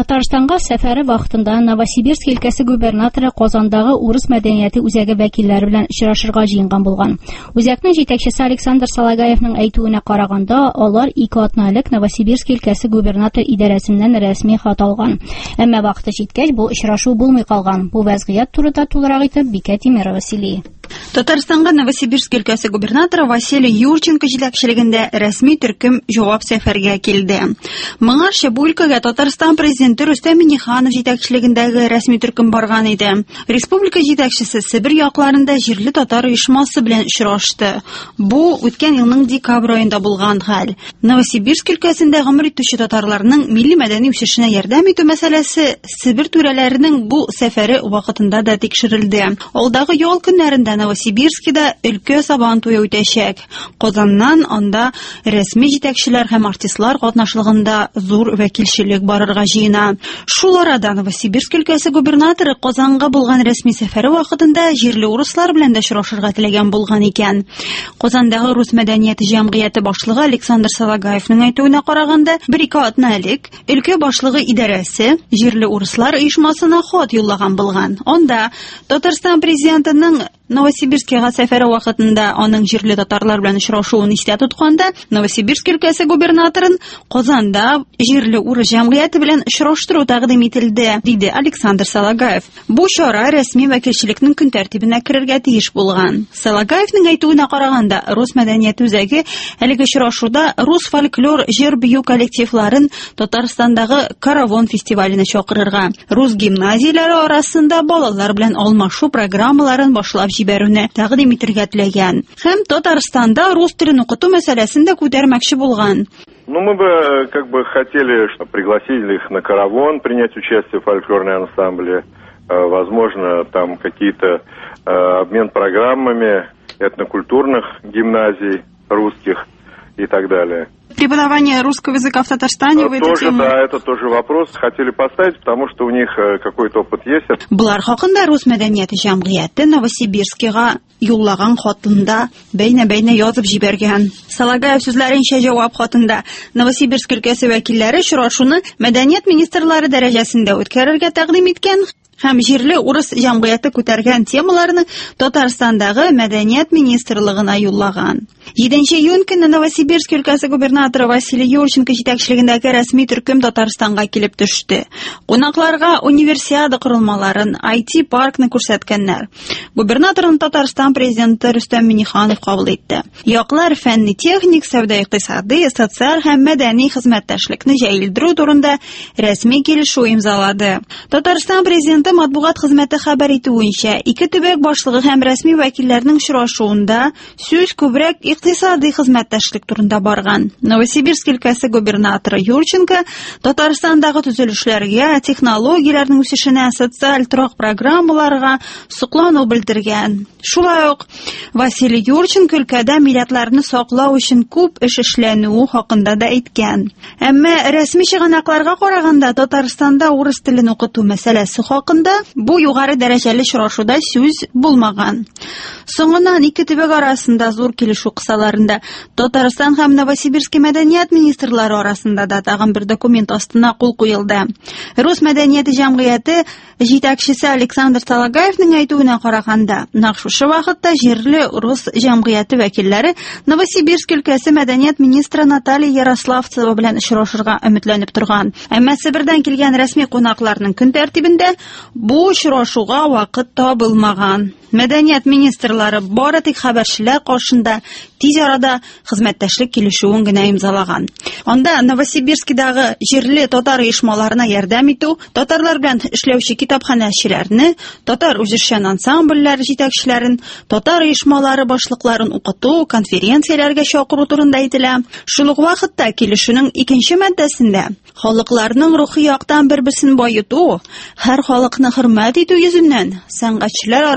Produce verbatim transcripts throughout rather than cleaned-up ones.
Татарстанга сәфәре вакытында Новосибирск өлкәсе губернаторы Казандагы урыс мәдәнияте үзәге вәкилләре белән очрашырга җыенган булган. Үзәкнең җитәкчесе Александр Салагаевның әйтүенә караганда, алар ике атна элек Новосибирск өлкәсе губернатор идарәсеннән рәсми хат алган. Әмма вакыты җиткәч, бу очрашу булмый калган. Бу вазгыять турында тулырак итеп Бикә Тимерова сөйли. Татарстанга Новосибирск өлкәсе губернаторы Василий Юрченко җитәкчелегендә рәсми төркем җавап сәфәргә килде. Моңарчы бу өлкәгә Татарстан президенты Рөстәм Миңнеханов җитәкчелегендәге рәсми төркем барган иде. Республика җитәкчесе Себер якларында җирле татар оешмасы белән очрашты. Бу үткән елның декабрь аенда булган хәл. Новосибирск өлкәсендә гомер итүче татарларның милли мәдәни үсешенә ярдәм итү мәсьәләсе Себер түрәләренең бу сәфәре вакытында да тикшерелде. Алдагы ял көннәрендә Новосибирскида өлкә сабан туе үтәчәк. Казаннан анда рәсми җитәкчеләр һәм артистлар катнашлыгында зур вәкилчелек барырга җыена. Шул арада Новосибирск өлкәсе губернаторы Казанга булган рәсми сәфәре вакытында җирле урыслар белән дә очрашырга теләгән булган икән. Казандагы рус мәдәнияте җәмгыяте башлыгы Александр Салагаевның әйтүенә караганда, бер-ике атна элек өлкә башлыгы идарәсе җирле урыслар оешмасына хат юллаган булган. Анда Татарстан президентының Новосибирскига сәфәре вакытында аның җирле татарлар белән очрашуын истә тотканда, Новосибирск өлкәсе губернаторын Казанда җирле урыс җәмгыяте белән очраштыру тәкъдим ителде, диде Александр Салагаев. Бу чара рәсми вәкилчелекнең көн тәртибенә керергә тиеш булган. Салагаевның әйтүенә караганда, рус мәдәнияте үзәге әлеге очрашуда рус фольклор җыр-бию коллективларын Татарстандагы Каравон фестиваленә чакырырга, рус гимназияләре арасында балалар белән алмашу программаларын башлап җибәрүне тәкъдим итәргә теләгән. Һәм Татарстанда рус телен укыту мәсьәләсен дә күтәрмәкче булган. Ну, мы бы как бы хотели пригласить их на Каравон, принять участие в фольклорной ансамбле. Возможно, там какие-то обмен программами этнокультурных гимназий русских и так далее. Преподавание русского языка в Татарстане в эту тему? Да, это тоже вопрос. Хотели поставить, потому что у них какой-то опыт есть. Булар хакында рус мәдәнияте җәмгыяте Новосибирскига юллаган хатында бәйнә-бәйнә язып җибәргән. Салагаев сүзләренчә җавап хатында Новосибирск өлкәсе вәкилләре очрашуны мәдәният министрлары дәрәҗәсендә үткәрергә тәкъдим иткән һәм җирле урыс җәмгыяте күтәргән темаларны Татарстандагы мәдәният министрлыгына юллаган. җиденче июнь көнне Новосибирск өлкәсе губернаторы Василий Юрченко җитәкчелегендәге рәсми төркем Татарстанга килеп төште. Кунакларга универсиада корылмаларын, ай ти паркны күрсәткәннәр. Губернаторны Татарстан президенты Рөстәм Миңнеханов кабул итте. Яклар фәнни-техник, сәүдә-икътисади, социаль һәм мәдәни хезмәттәшлекне җәелдерү турында рәсми килешү имзалады. Татарстан президенты матбугат хезмәте хәбәр итүенчә, ике төбәк башлыгы һәм рәсми вәкилләрнең очрашуында сүз күбрәк икътисади хезмәттәшлек турында барган. Новосибирск өлкәсе губернаторы Юрченко Татарстандагы төзелешләргә, технологияләрнең үсешенә, социаль торак программаларга соклану белдергән. Шулай ук Василий Юрченко өлкәдә милләтләрне саклау өчен күп эш эшләнүе хакында да әйткән. Әмма рәсми чыганакларга караганда Татарстанда урыс телен укыту мәсьәләсе хакында бу югары дәрәҗәле очрашуда сүз булмаган. Соңыннан ике төбәк арасында зур килешү кысаларында Татарстан һәм Новосибирск мәдәният министрлары арасында да тагын бер документ астына кул куелды. Рус мәдәнияте җәмгыяте җитәкчесе Александр Салагаевның әйтүенә караганда, нәкъ шушы вакытта җирле рус җәмгыяте вәкилләре Новосибирск өлкәсе мәдәният министры Наталья Ярославцева белән очрашырга өметләнеп торган. Әмма Себердән килгән рәсми кунакларның көн тәртибендә бу очрашуга вакыт табылмаган. Мәдәният министрлары бары тик хәбәрчеләр каршында тиз арада хезмәттәшлек килешүен генә имзалаган. Анда Новосибирскидагы җирле татар оешмаларына ярдәм итү, татарлар белән эшләүче китапханәчеләрне, татар үзешчән ансамбльләр җитәкчеләрен, татар оешмалары башлыкларын укыту, конференцияләргә чакыру турында әйтелә. Шул ук вакытта килешүнең икенче маддәсендә халыкларның рухи яктан бер-берсен баету, һәр халыкны хөрмәт итү йөзеннән сәнгатьчеләр арасында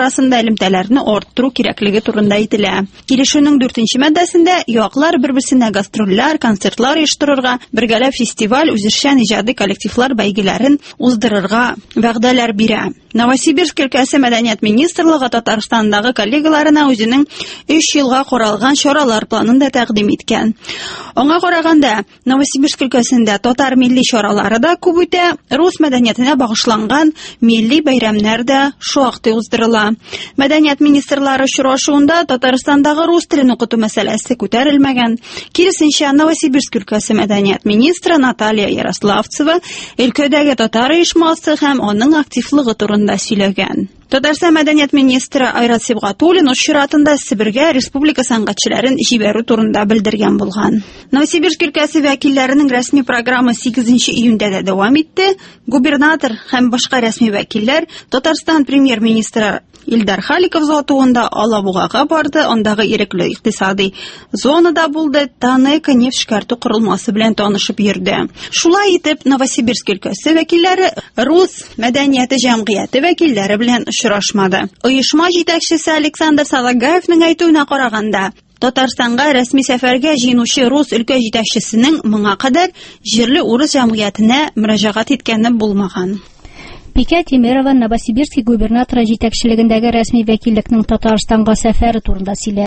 элемтәләрне арттыру кирәклеге турында әйтелә. Килешүнең дүртенче маддәсендә яклар бер-берсенә гастрольләр, концертлар оештырырга, бергәләп фестиваль, үзешчән иҗади коллективлар бәйгеләрен уздырырга вәгъдәләр бирә. Новосибирск өлкәсе мәдәният министрлыгы Татарстандагы коллегаларына үзенең өч елга каралган чаралар планын да тәкъдим иткән. Аңа караганда, Новосибирск өлкәсендә татар милли чаралары да күп үтә, рус мәдәниятенә багышланган милли бәйрәмнәр дә шактый уздырыла. Мәдәният министрлары очрашуында Татарстандагы рус телен укыту мәсьәләсе күтәрелмәгән. Киресенчә, Новосибирск өлкәсе мәдәният министры Наталья Ярославцева өлкәдәге татар оешмасы һәм аның активлыгы турында сөйләгән. Татарстан мәдәният министры Айрат Сибгатуллин үз чиратында Себергә республика сәнгатьчеләрен җибәрү турында белдергән булган. Новосибирск өлкәсе вәкилләренең рәсми программы сигезенче июньдә дә дәвам итте. Губернатор һәм башка рәсми вәкилләр Татарстан премьер-министры Илдар Халиков затуында Алабугага барды, андагы ирекле икътисади зонада булды, Танека нефть эшкәртү корылмасы белән танышып йөрде. Шулай итеп, Новосибирск өлкәсе вәкилләре рус мәдәнияте җәмгыяте вәкилләре белән очрашмады. Оешма җитәкчесе Александр Салагаевның әйтүенә караганда, Татарстанга рәсми сәфәргә җыенучы рус өлкә җитәкчесенең моңа кадәр җирле урыс җәмгыятенә мөрәҗәгать иткәне булмаган. Пикә Тимерова Новосибирск губернаторы җитәкчелегендәге рәсми вәкиллекнең Татарстанга сәфәре турында сөйләде.